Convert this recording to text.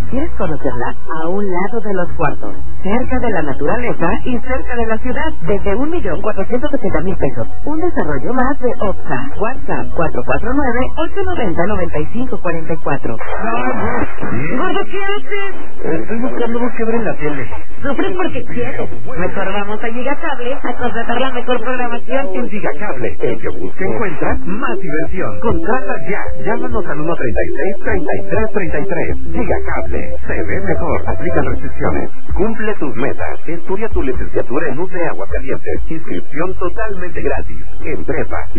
¿Quieres conocerla? A un lado de los cuartos, cerca de la naturaleza y cerca de la ciudad, desde 1.480.000 pesos. Un desarrollo más de OPSA. WhatsApp 449-890-9544. Gordo, ¿qué haces? Estoy buscando algo que ver en la tele. Sufres porque quieres. Mejor vamos a Gigacable a contratar la mejor programación. En Gigacable, el que busca encuentra más diversión. Contrata ya. Llámanos al 136-3333. Gigacable. Se ve mejor. Aplican restricciones. Cumple tus metas. Estudia tu licenciatura en UCE Aguascalientes. Inscripción totalmente gratis. En prepa.